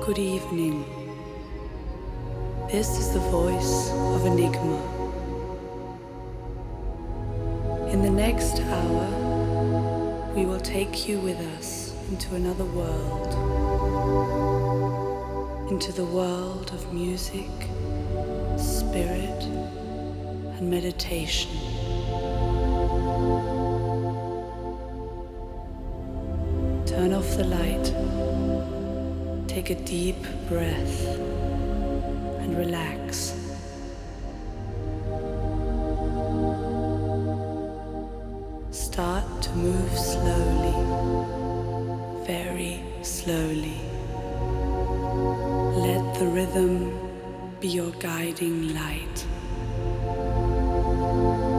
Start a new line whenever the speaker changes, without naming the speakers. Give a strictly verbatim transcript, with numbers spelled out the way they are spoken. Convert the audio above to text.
Good evening. This is the voice of Enigma. In the next hour, we will take you with us into another world, into the world of music, spirit, and meditation. Turn off the light, take a deep breath, and relax. Start to move slowly, very slowly. Let the rhythm be your guiding light.